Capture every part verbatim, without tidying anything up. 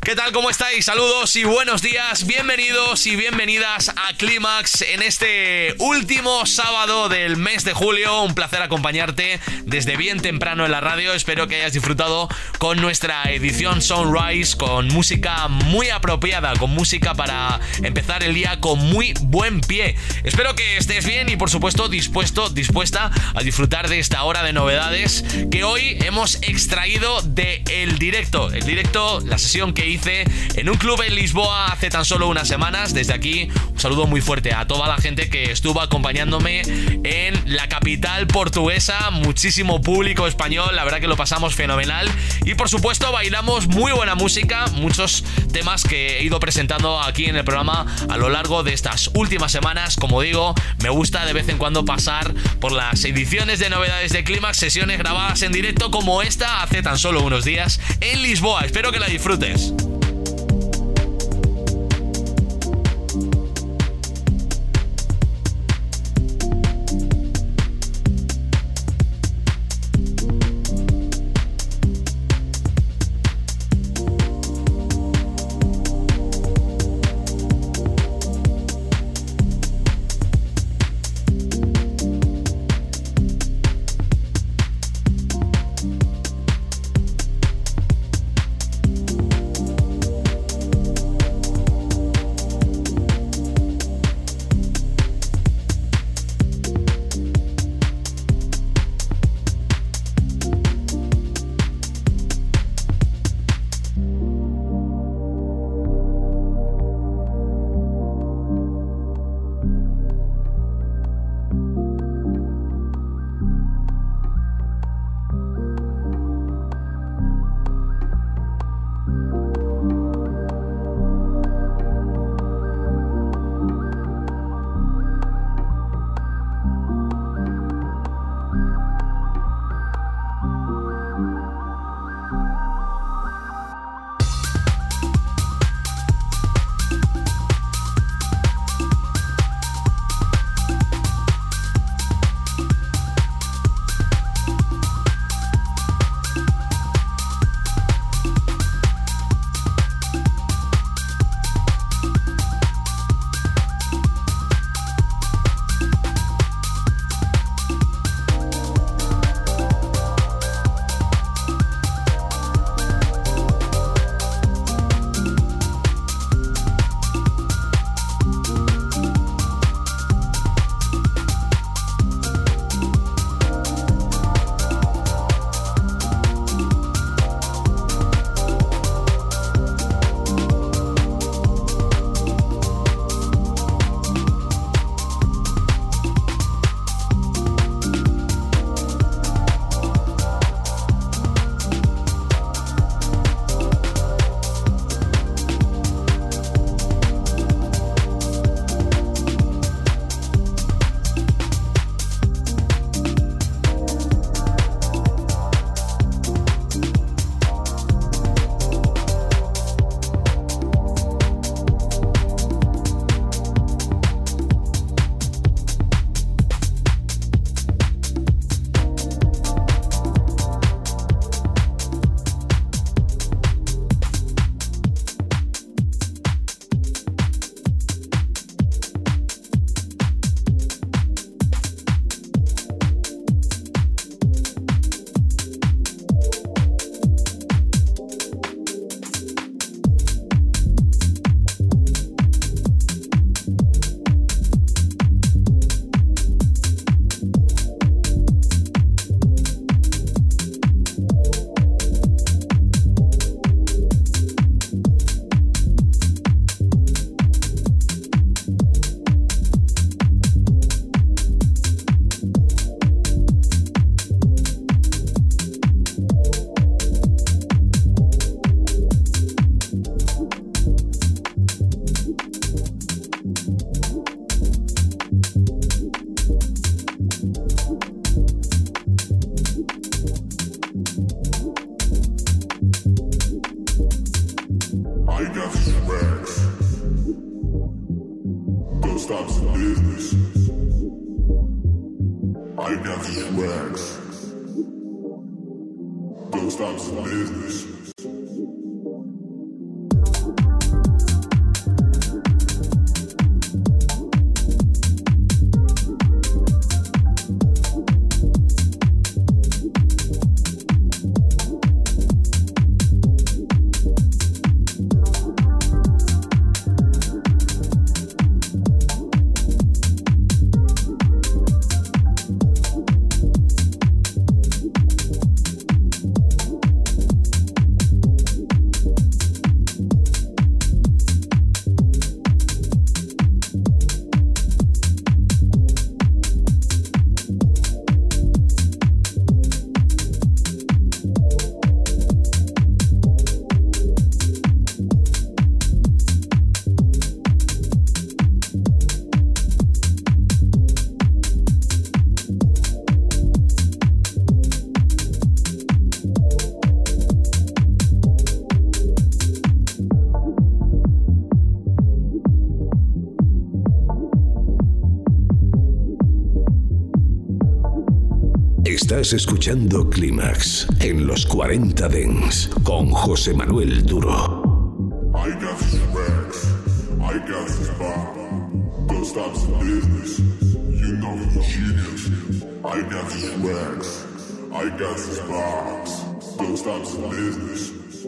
¿Qué tal? ¿Cómo estáis? Saludos y buenos días. Bienvenidos y bienvenidas a Clímax en este último sábado del mes de julio. Un placer acompañarte desde bien temprano en la radio. Espero que hayas disfrutado con nuestra edición Sunrise, con música muy apropiada, con música para empezar el día con muy buen pie. Espero que estés bien y por supuesto dispuesto, dispuesta a disfrutar de esta hora de novedades que hoy hemos extraído de el directo. El directo, la sesión que hice en un club en Lisboa hace tan solo unas semanas. Desde aquí un saludo muy fuerte a toda la gente que estuvo acompañándome en la capital portuguesa. Muchísimo público español, la verdad que lo pasamos fenomenal. Y por supuesto bailamos muy buena música, muchos temas que he ido presentando aquí en el programa a lo largo de estas últimas semanas. Como digo, me gusta de vez en cuando pasar por las ediciones de novedades de Clímax, sesiones grabadas en directo como esta hace tan solo unos días en Lisboa. Espero que la disfrutes. stops the business. I got these racks. Go stops the business. Estás escuchando Clímax en los cuarenta Dance con José Manuel Duro. I got these racks, I got this bar. Don't stop the business, you know you're a genius. I got these racks, I got this box. Don't stop the business.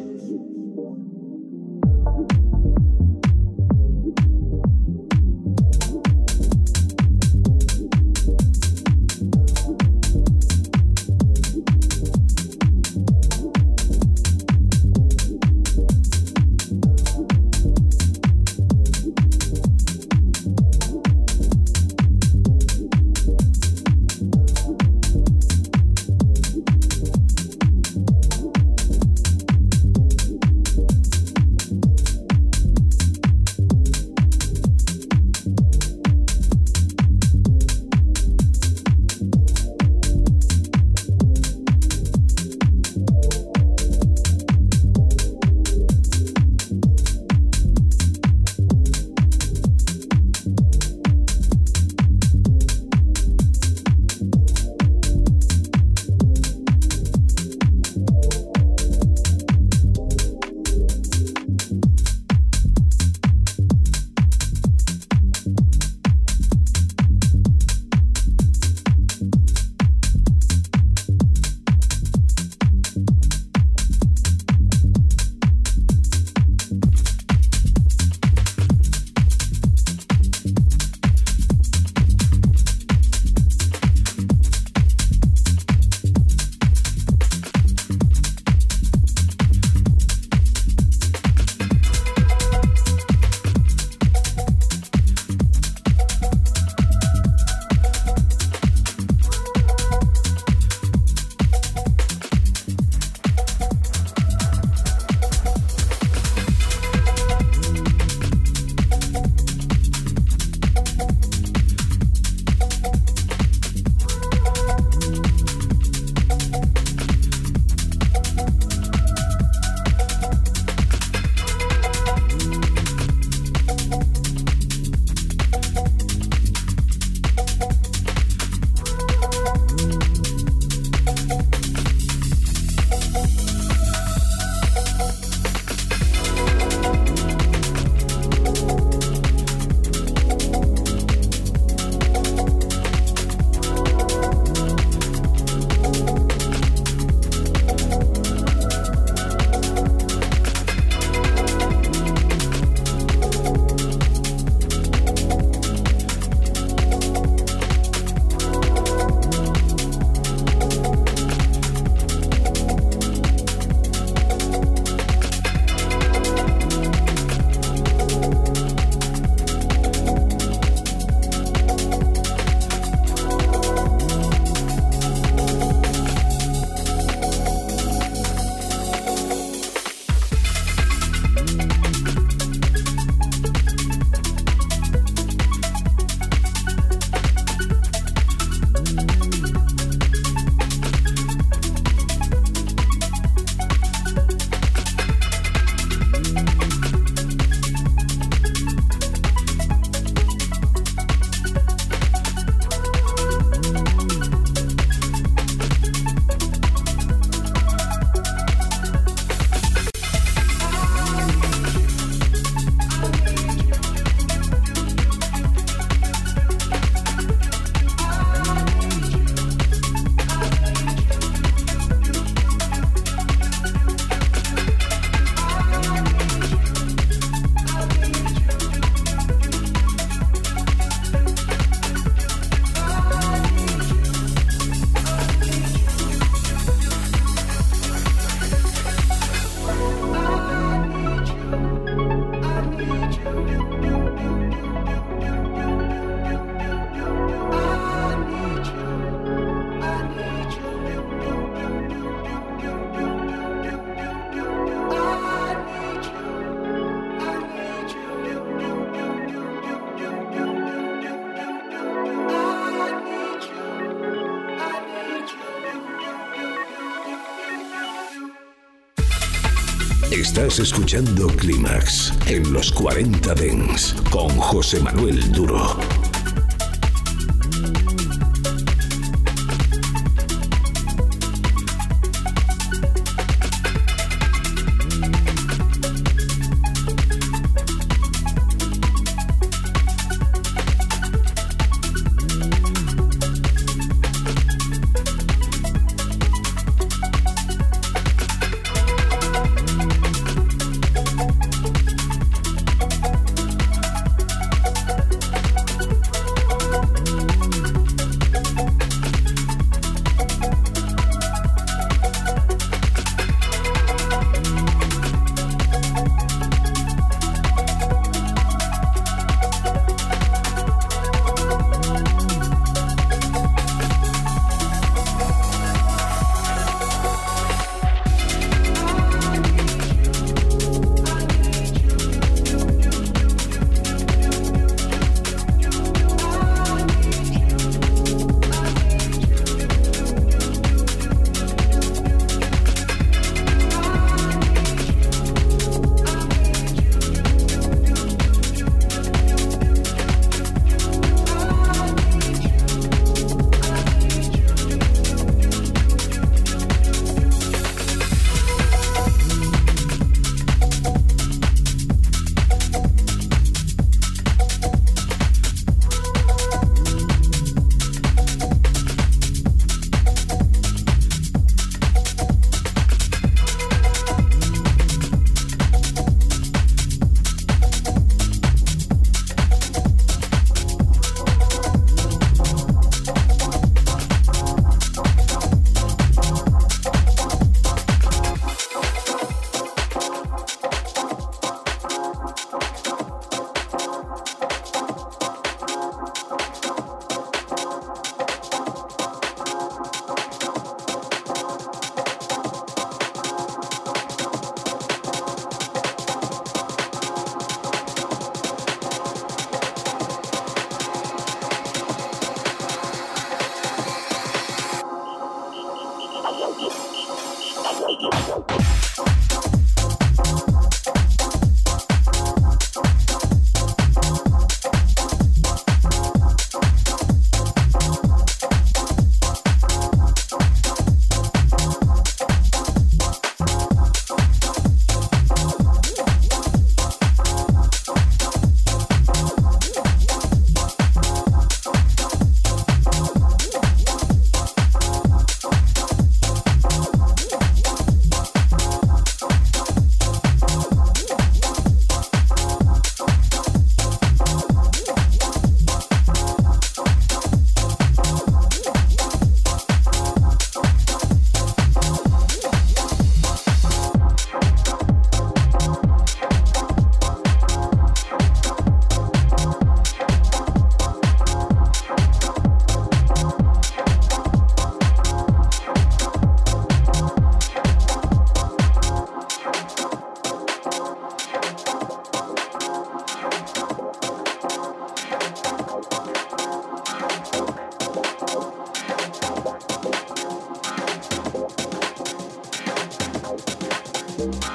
Estás escuchando Clímax en los cuarenta Dance con José Manuel Duro.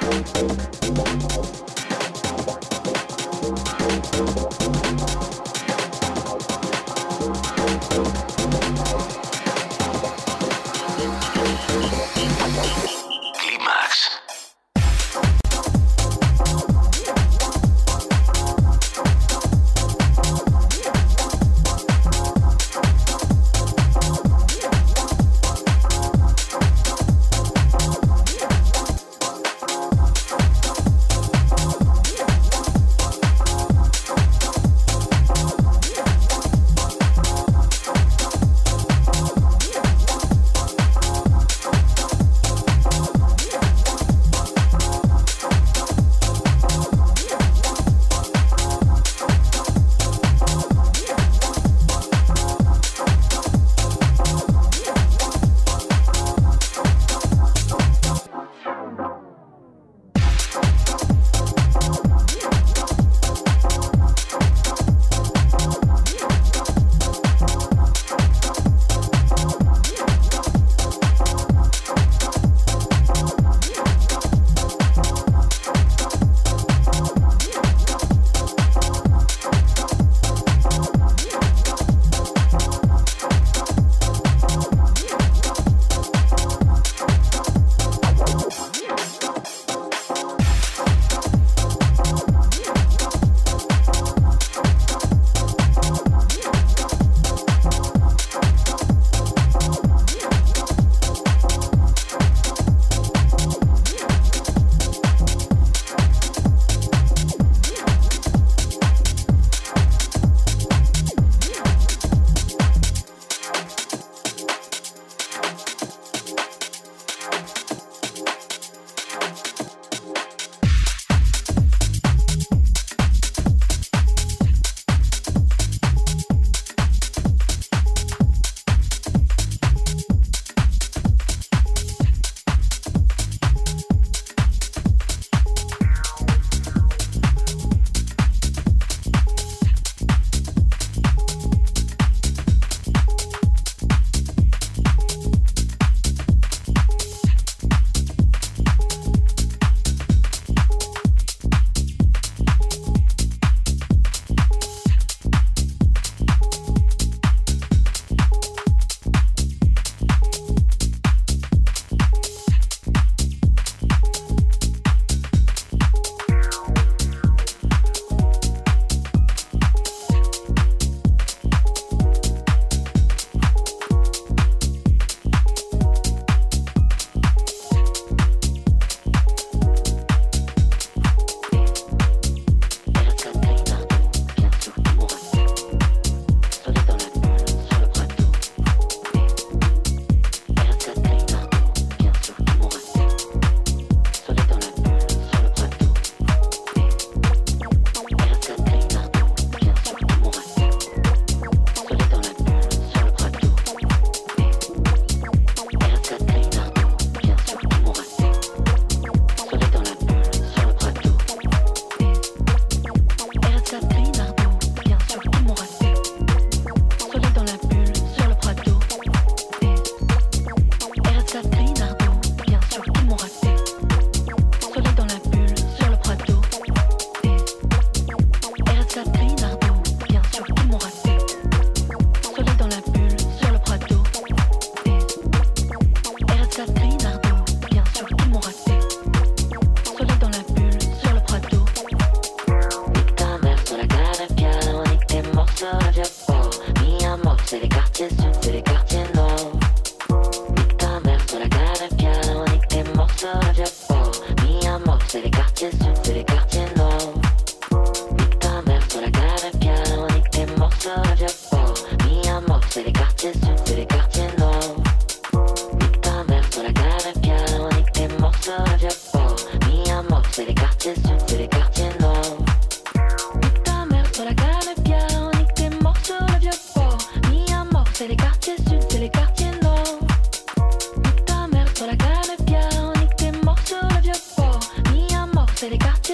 C'est les quartiers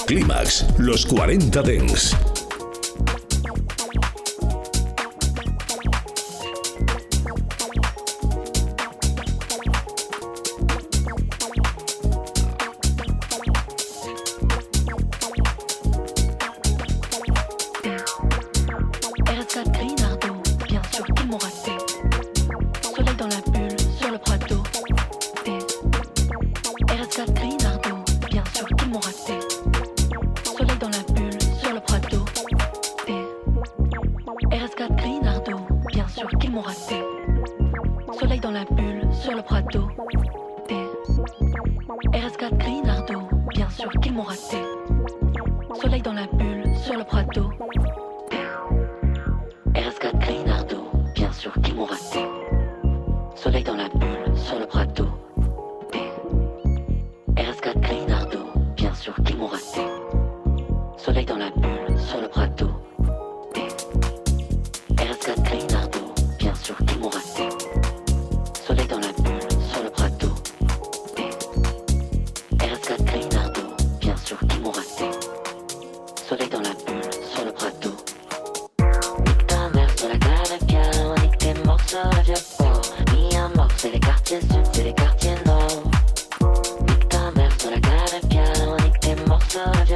Clímax, los cuarenta Dance. Nique ta mère sur la gare à piano, nique tes morceaux de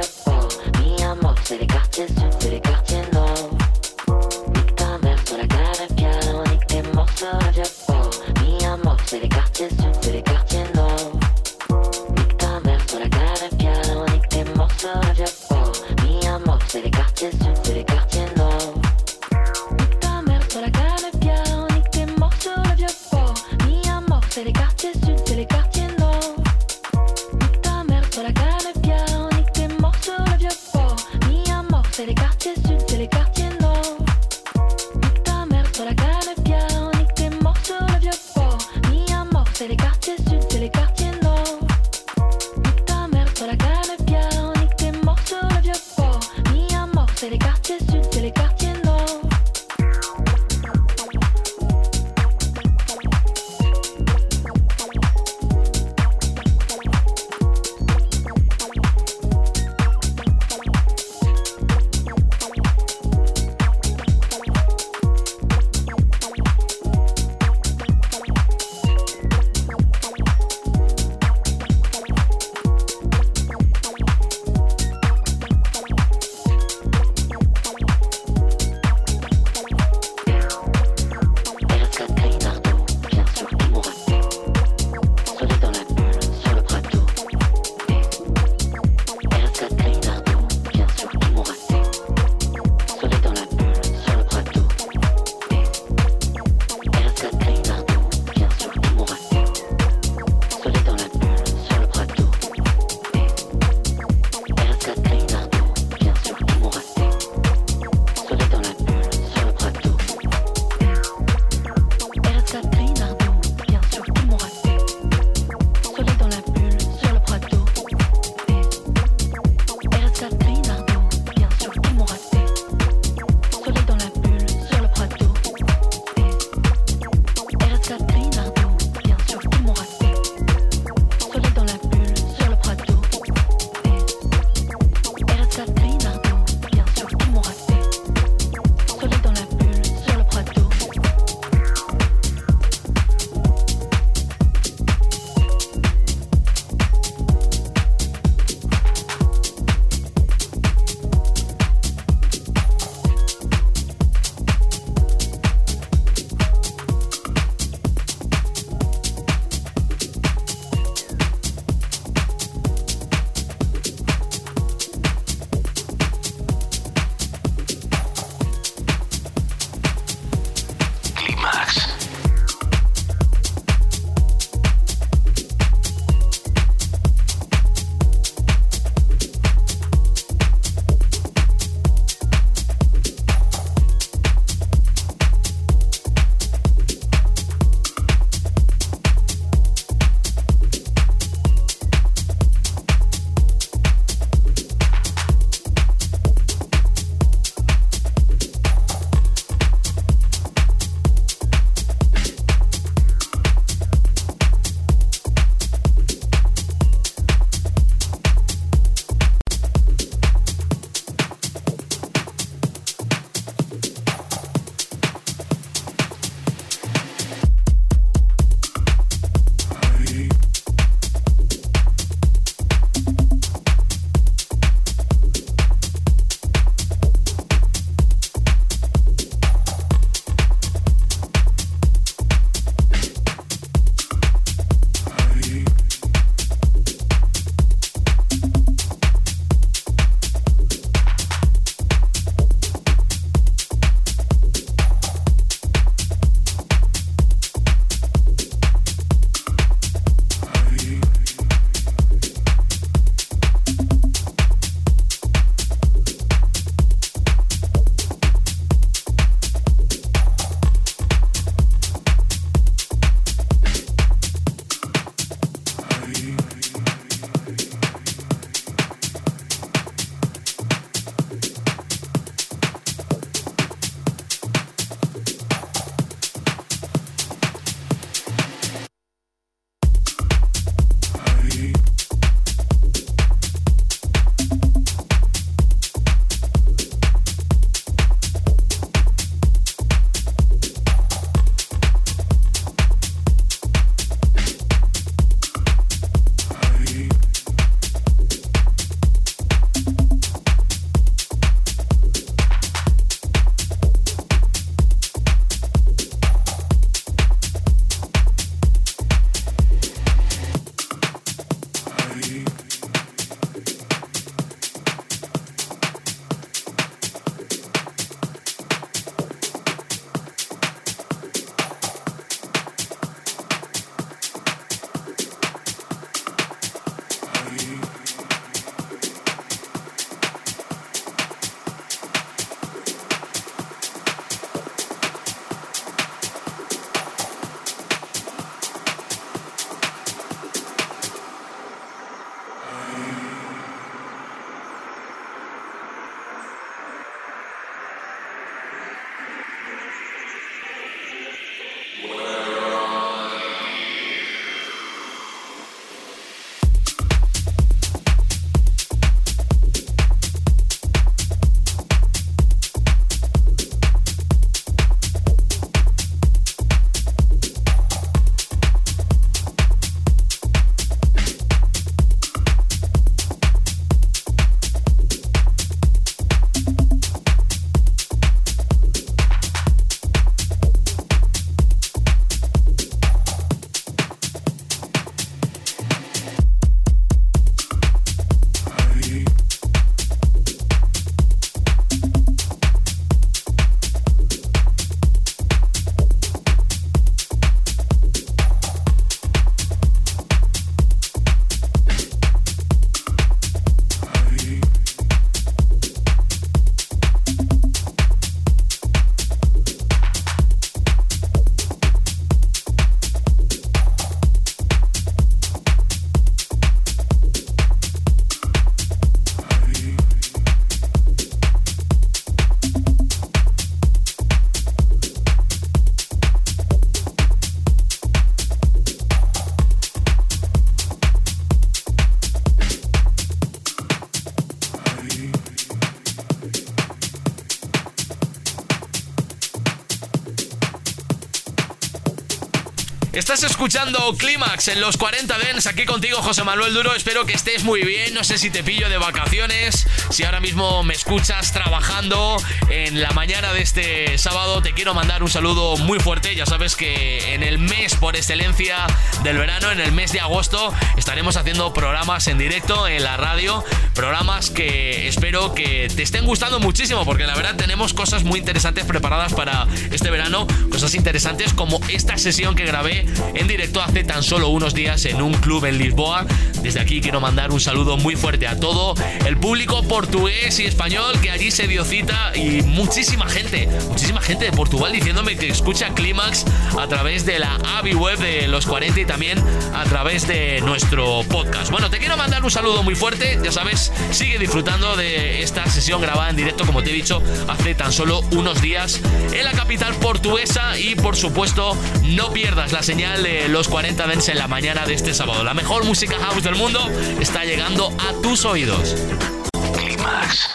Estás escuchando Clímax en los cuarenta Dance, aquí contigo José Manuel Duro. Espero que estés muy bien, no sé si te pillo de vacaciones, si ahora mismo me escuchas trabajando en la mañana de este sábado. Te quiero mandar un saludo muy fuerte. Ya sabes que en el mes por excelencia del verano, en el mes de agosto, estaremos haciendo programas en directo en la radio, programas que espero que te estén gustando muchísimo, porque la verdad tenemos cosas muy interesantes preparadas para este verano, cosas interesantes como esta sesión que grabé en directo hace tan solo unos días en un club en Lisboa. Desde aquí quiero mandar un saludo muy fuerte a todo el público portugués y español que allí se dio cita, y muchísima gente, muchísima gente de Portugal diciéndome que escucha Clímax a través de la A B I web de los cuarenta y también a través de nuestro podcast. Bueno, te quiero mandar un saludo muy fuerte, ya sabes, sigue disfrutando de esta sesión grabada en directo, como te he dicho, hace tan solo unos días en la capital portuguesa, y por supuesto no pierdas la señal de los cuarenta Dance en la mañana de este sábado. La mejor música house del mundo está llegando a tus oídos. Clímax.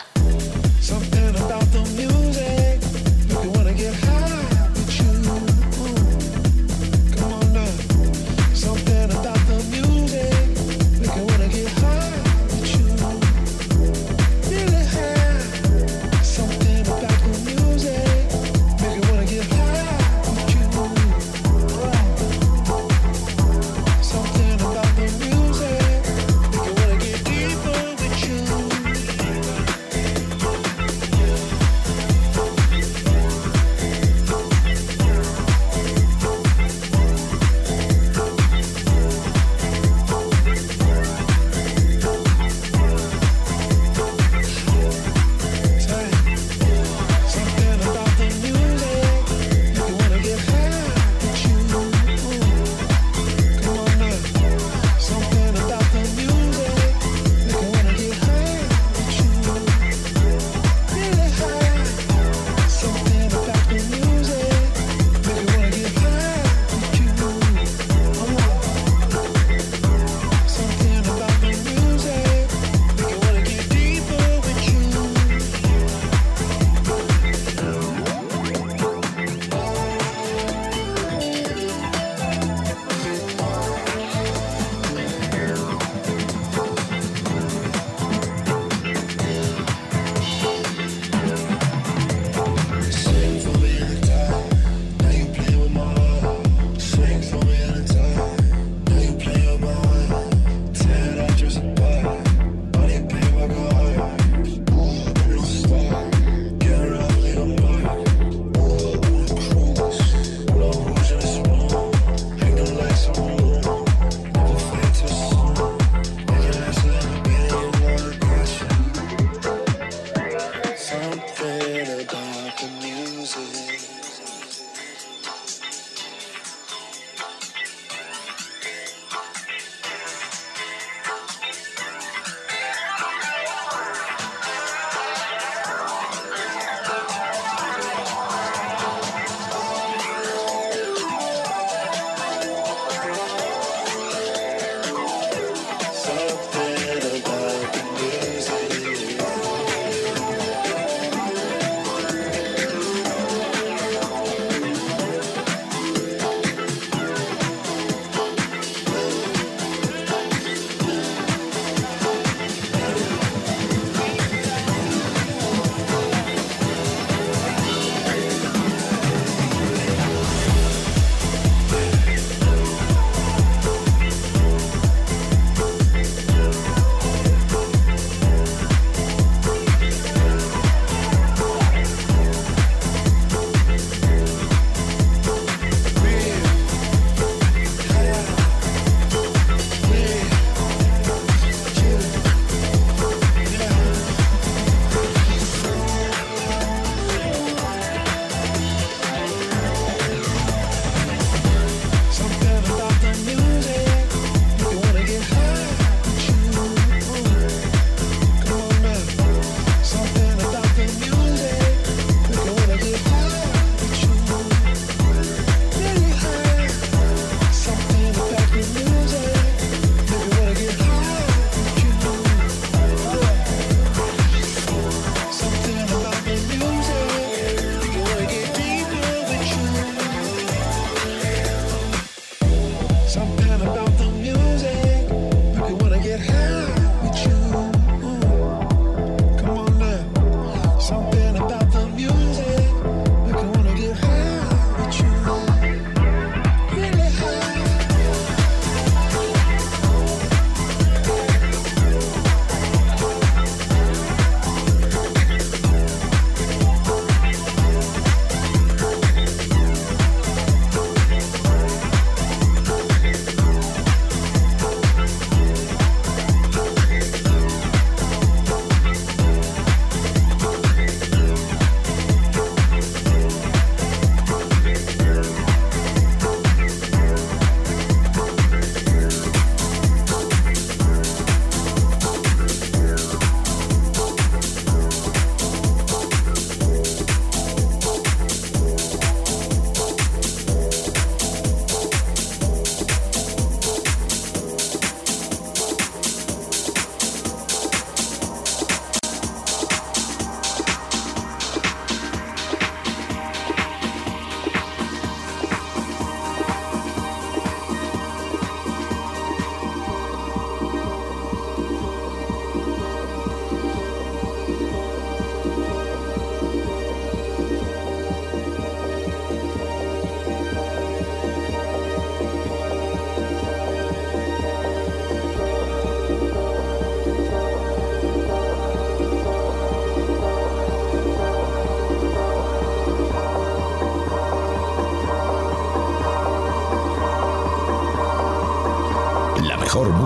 Yeah.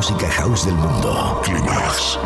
música house del mundo. Climax.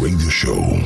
Radio Show.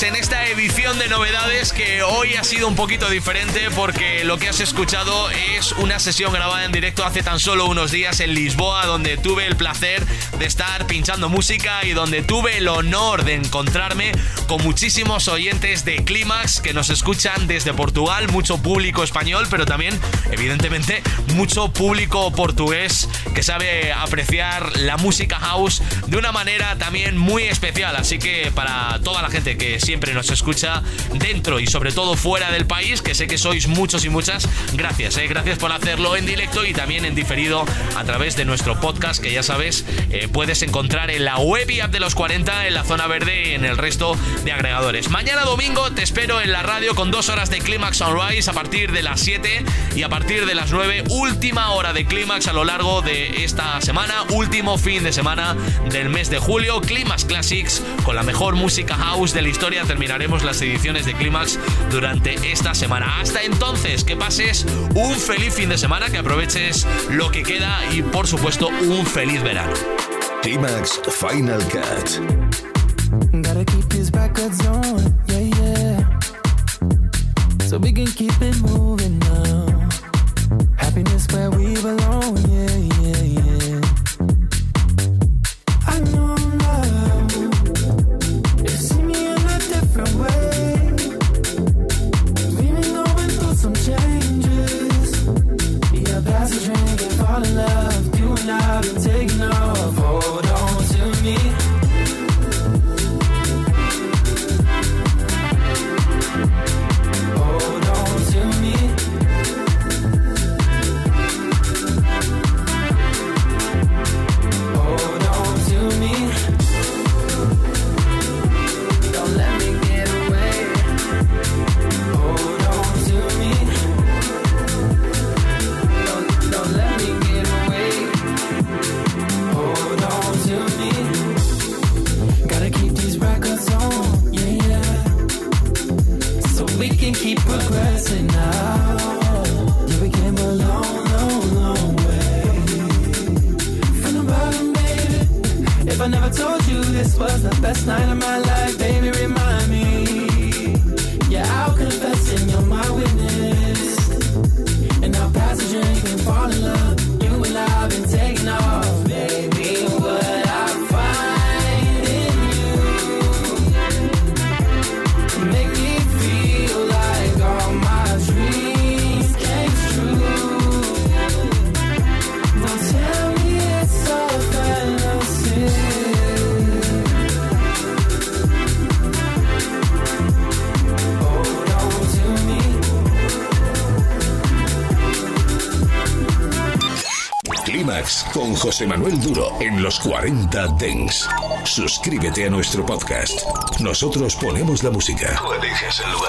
Clímax en esta edición de novedades que hoy ha sido un poquito diferente porque lo que has escuchado es una sesión grabada en directo hace tan solo unos días en Lisboa, donde tuve el placer de estar pinchando música y donde tuve el honor de encontrarme con muchísimos oyentes de Clímax que nos escuchan desde Portugal, mucho público español, pero también, evidentemente, mucho público portugués que sabe apreciar la música house de una manera también muy especial. Así que para toda la gente que siempre nos escucha dentro y sobre todo fuera del país, que sé que sois muchos y muchas, gracias, eh, gracias por hacerlo en directo y también en diferido a través de nuestro podcast, que ya sabes, eh, puedes encontrar en la web y app de los cuarenta, en la zona verde y en el resto de agregadores. Mañana domingo te espero en la radio con dos horas de Clímax Sunrise a partir de las siete y a partir de las nueve, última hora de Clímax a lo largo de esta semana, último fin de semana del mes de julio. Clímax Classics con la mejor música house de la historia. Terminaremos las ediciones de Clímax durante esta semana. Hasta entonces, que pases un feliz fin de semana, que aproveches lo que queda y por supuesto un feliz verano. Clímax Final Cut. Gotta keep these records on, yeah, yeah. So we can keep it moving now. Happiness where we belong, yeah, yeah, yeah. I know now, you see me in a different way. We've been going through some changes. Yeah, pass a drink and fall in love. You and I have been taking off. Hold on to me. Hold on to me. Hold on to me. Don't let me get away. Hold on to me. Don't, don't let me get away. Hold on to me. Gotta keep these records on, yeah, yeah. So we can keep progressing now. Yeah, we came a long, long, long way. From the bottom, baby. If I never told you this was the best night of my life, baby, remind me. Yeah, I'll confess and you're my witness. And I'll pass a drink and fall in love. You and I have been taking off, baby. What I find in you make me feel like all my dreams came true. Don't tell me it's all fantasy. Hold on to me. Clímax con José Manuel Duro en los cuarenta Dance. Suscríbete a nuestro podcast. Nosotros ponemos la música. Tú eliges el lugar.